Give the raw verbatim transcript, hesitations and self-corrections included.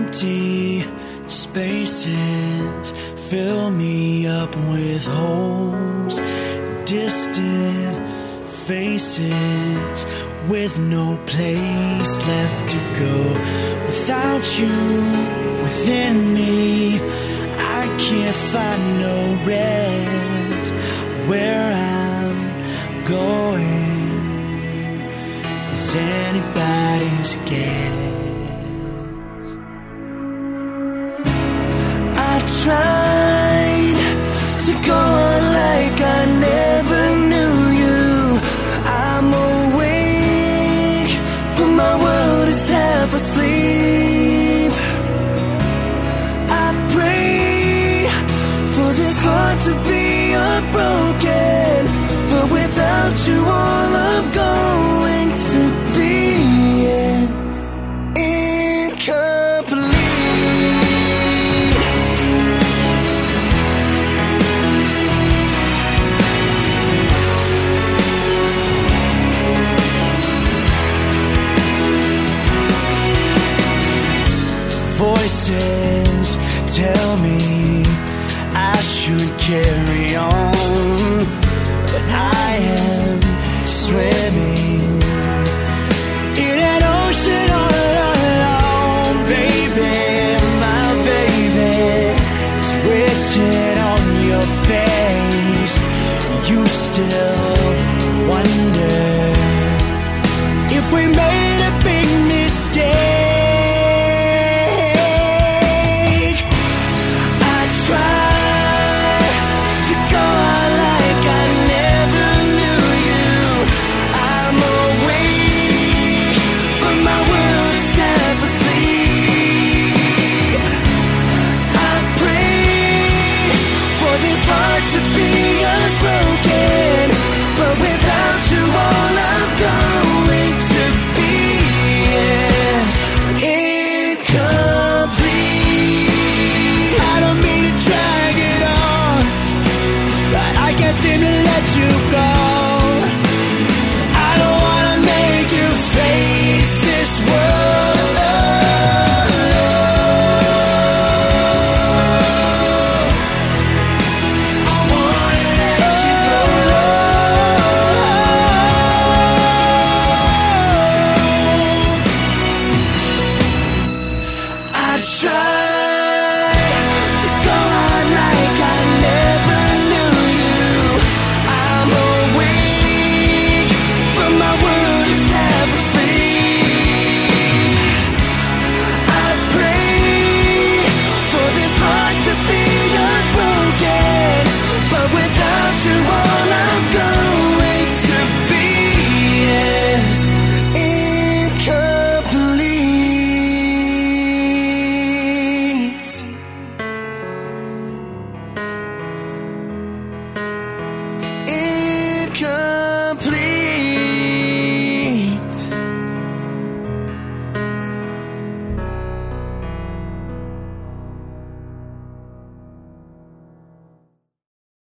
Empty spaces fill me up with holes, distant faces with no place left to go. Without you within me, I can't find no rest. Where I'm going is anybody's guess. I tried to go on like I never knew you. I'm awake, but my world is half asleep. I pray for this heart to be unbroken, but without you all I'm going to be is incomplete. Voices tell me I should carry on, but I am sweating